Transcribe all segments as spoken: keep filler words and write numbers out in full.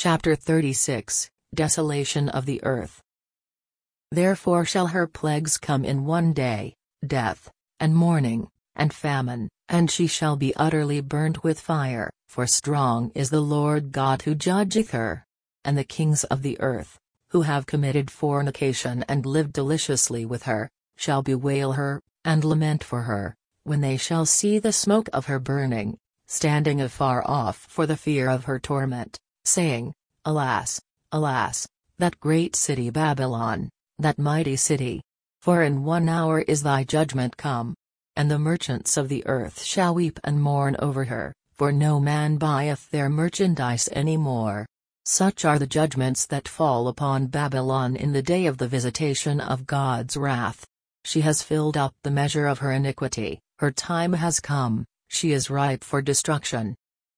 Chapter thirty-six, Desolation of the Earth. Therefore shall her plagues come in one day, death, and mourning, and famine, and she shall be utterly burnt with fire, for strong is the Lord God who judgeth her. And the kings of the earth, who have committed fornication and lived deliciously with her, shall bewail her, and lament for her, when they shall see the smoke of her burning, standing afar off for the fear of her torment, saying, Alas, alas, that great city Babylon, that mighty city! For in one hour is thy judgment come. And the merchants of the earth shall weep and mourn over her, for no man buyeth their merchandise any more. Such are the judgments that fall upon Babylon in the day of the visitation of God's wrath. She has filled up the measure of her iniquity, her time has come, she is ripe for destruction.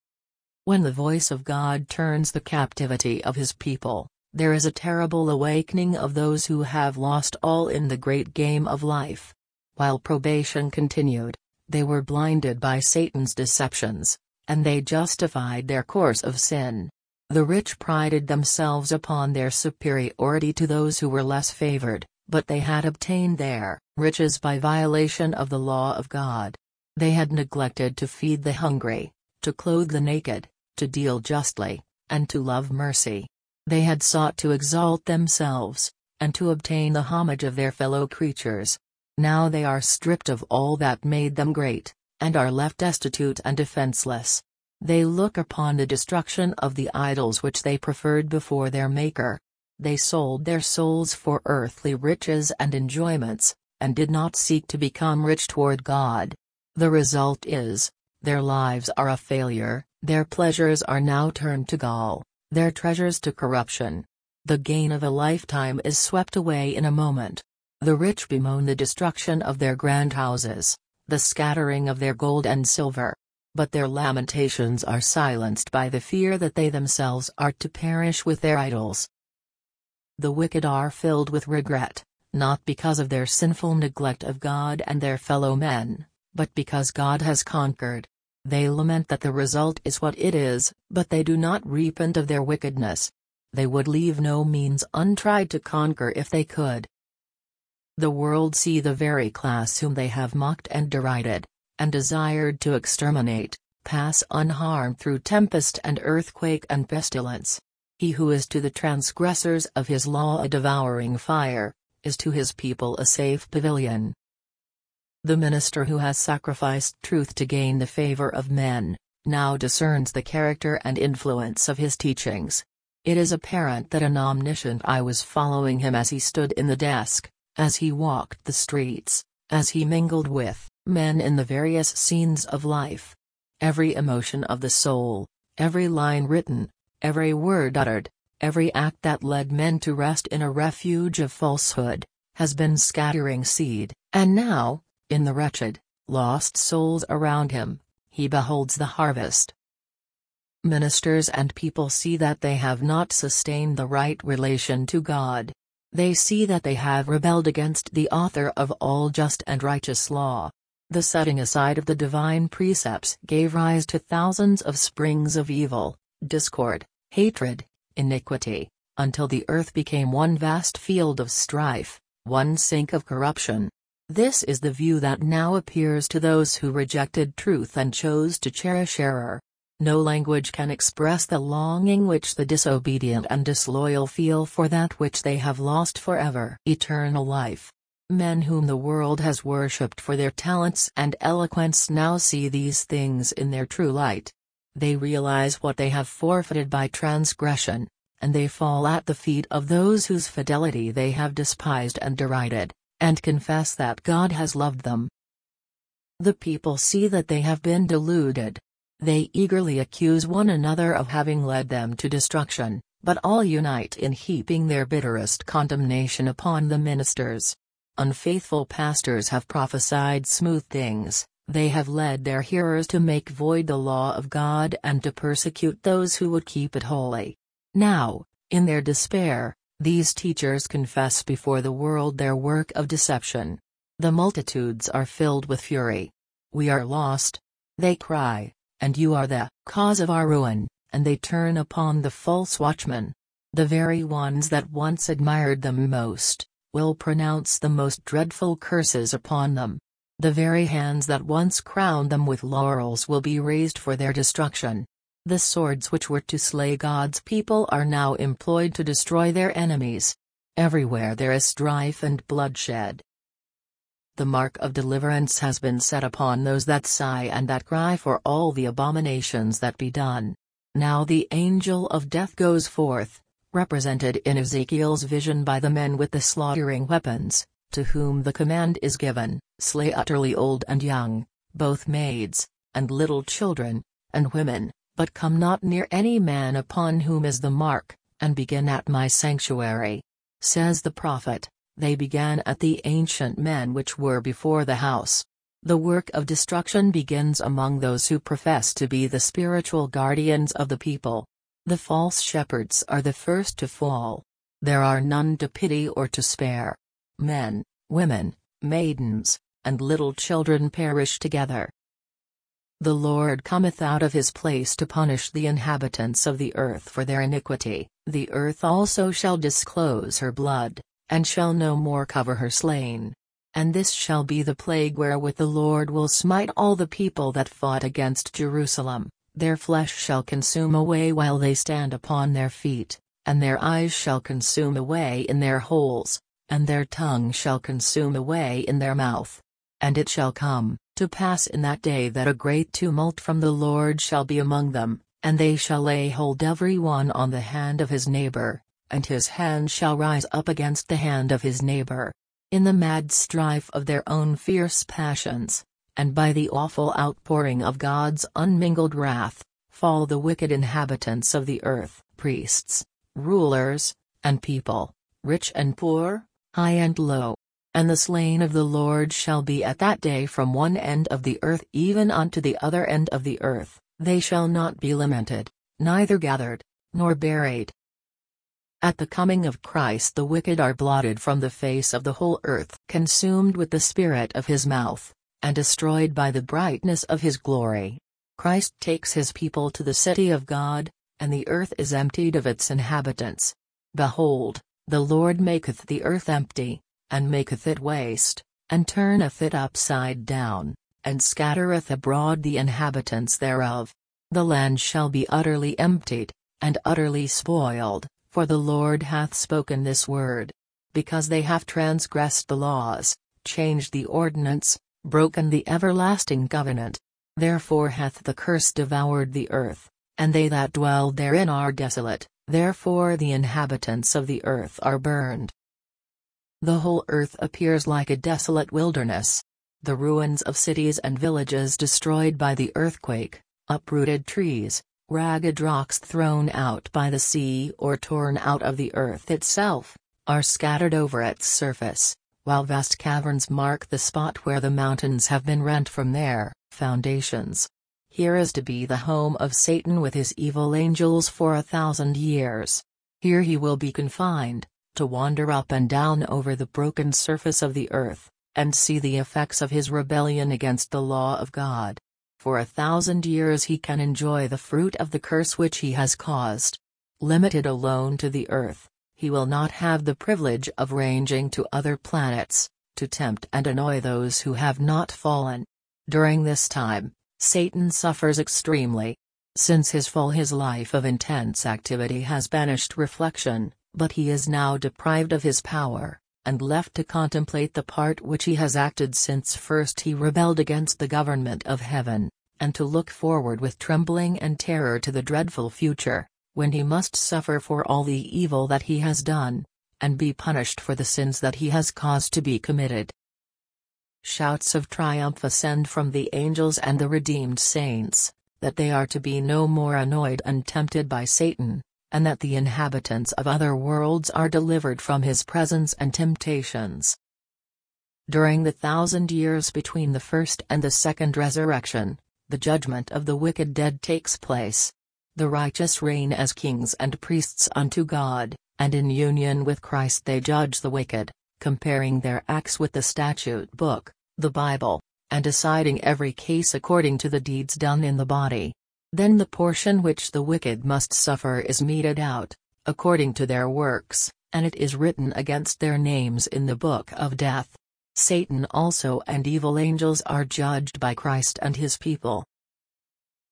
When the voice of God turns the captivity of his people, there is a terrible awakening of those who have lost all in the great game of life. While probation continued, they were blinded by Satan's deceptions, and they justified their course of sin. The rich prided themselves upon their superiority to those who were less favored, but they had obtained their riches by violation of the law of God. They had neglected to feed the hungry, to clothe the naked, to deal justly, and to love mercy. They had sought to exalt themselves, and to obtain the homage of their fellow creatures. Now they are stripped of all that made them great, and are left destitute and defenseless. They look upon the destruction of the idols which they preferred before their Maker. They sold their souls for earthly riches and enjoyments, and did not seek to become rich toward God. The result is, their lives are a failure, their pleasures are now turned to gall, their treasures to corruption. The gain of a lifetime is swept away in a moment. The rich bemoan the destruction of their grand houses, the scattering of their gold and silver. But their lamentations are silenced by the fear that they themselves are to perish with their idols. The wicked are filled with regret, not because of their sinful neglect of God and their fellow men, but because God has conquered. They lament that the result is what it is, but they do not repent of their wickedness. They would leave no means untried to conquer if they could. The world see the very class whom they have mocked and derided, and desired to exterminate, pass unharmed through tempest and earthquake and pestilence. He who is to the transgressors of his law a devouring fire, is to his people a safe pavilion. The minister who has sacrificed truth to gain the favor of men, now discerns the character and influence of his teachings. It is apparent that an omniscient eye was following him as he stood in the desk, as he walked the streets, as he mingled with men in the various scenes of life. Every emotion of the soul, every line written, every word uttered, every act that led men to rest in a refuge of falsehood, has been scattering seed, and now, in the wretched, lost souls around him, he beholds the harvest. Ministers and people see that they have not sustained the right relation to God. They see that they have rebelled against the author of all just and righteous law. The setting aside of the divine precepts gave rise to thousands of springs of evil, discord, hatred, iniquity, until the earth became one vast field of strife, one sink of corruption. This is the view that now appears to those who rejected truth and chose to cherish error. No language can express the longing which the disobedient and disloyal feel for that which they have lost forever, eternal life. Men whom the world has worshipped for their talents and eloquence now see these things in their true light. They realize what they have forfeited by transgression, and they fall at the feet of those whose fidelity they have despised and derided, and confess that God has loved them. The people see that they have been deluded. They eagerly accuse one another of having led them to destruction, but all unite in heaping their bitterest condemnation upon the ministers. Unfaithful pastors have prophesied smooth things, they have led their hearers to make void the law of God and to persecute those who would keep it holy. Now, in their despair, these teachers confess before the world their work of deception. The multitudes are filled with fury. We are lost. They cry, and you are the cause of our ruin. and they turn upon the false watchmen. The very ones that once admired them most, will pronounce the most dreadful curses upon them. The very hands that once crowned them with laurels will be raised for their destruction. The swords which were to slay God's people are now employed to destroy their enemies. Everywhere there is strife and bloodshed. The mark of deliverance has been set upon those that sigh and that cry for all the abominations that be done. Now the angel of death goes forth, represented in Ezekiel's vision by the men with the slaughtering weapons, to whom the command is given, slay utterly old and young, both maids, and little children, and women, but come not near any man upon whom is the mark, and begin at my sanctuary. Says the prophet, they began at the ancient men which were before the house. The work of destruction begins among those who profess to be the spiritual guardians of the people. The false shepherds are the first to fall. There are none to pity or to spare. Men, women, maidens, and little children perish together. The Lord cometh out of his place to punish the inhabitants of the earth for their iniquity. The earth also shall disclose her blood, and shall no more cover her slain. And this shall be the plague wherewith the Lord will smite all the people that fought against Jerusalem. Their flesh shall consume away while they stand upon their feet, and their eyes shall consume away in their holes, and their tongue shall consume away in their mouth. And it shall come to pass in that day that a great tumult from the Lord shall be among them, and they shall lay hold every one on the hand of his neighbor, and his hand shall rise up against the hand of his neighbor. In the mad strife of their own fierce passions, and by the awful outpouring of God's unmingled wrath, fall the wicked inhabitants of the earth, priests, rulers, and people, rich and poor, high and low. And the slain of the Lord shall be at that day from one end of the earth even unto the other end of the earth. They shall not be lamented, neither gathered, nor buried. At the coming of Christ the wicked are blotted from the face of the whole earth, consumed with the spirit of his mouth, and destroyed by the brightness of his glory. Christ takes his people to the city of God, and the earth is emptied of its inhabitants. Behold, the Lord maketh the earth empty, and maketh it waste, and turneth it upside down, and scattereth abroad the inhabitants thereof. The land shall be utterly emptied, and utterly spoiled, for the Lord hath spoken this word. Because they have transgressed the laws, changed the ordinance, broken the everlasting covenant. Therefore hath the curse devoured the earth, and they that dwell therein are desolate, therefore the inhabitants of the earth are burned. The whole earth appears like a desolate wilderness. The ruins of cities and villages destroyed by the earthquake, uprooted trees, ragged rocks thrown out by the sea or torn out of the earth itself, are scattered over its surface, while vast caverns mark the spot where the mountains have been rent from their foundations. Here is to be the home of Satan with his evil angels for a thousand years. Here he will be confined, to wander up and down over the broken surface of the earth, and see the effects of his rebellion against the law of God. For a thousand years he can enjoy the fruit of the curse which he has caused. Limited alone to the earth, he will not have the privilege of ranging to other planets, to tempt and annoy those who have not fallen. During this time, Satan suffers extremely. Since his fall his life of intense activity has banished reflection, but he is now deprived of his power, and left to contemplate the part which he has acted since first he rebelled against the government of heaven, and to look forward with trembling and terror to the dreadful future, when he must suffer for all the evil that he has done, and be punished for the sins that he has caused to be committed. Shouts of triumph ascend from the angels and the redeemed saints, that they are to be no more annoyed and tempted by Satan, and that the inhabitants of other worlds are delivered from his presence and temptations. During the thousand years between the first and the second resurrection, the judgment of the wicked dead takes place. The righteous reign as kings and priests unto God, and in union with Christ they judge the wicked, comparing their acts with the statute book, the Bible, and deciding every case according to the deeds done in the body. Then the portion which the wicked must suffer is meted out, according to their works, and it is written against their names in the book of death. Satan also and evil angels are judged by Christ and his people.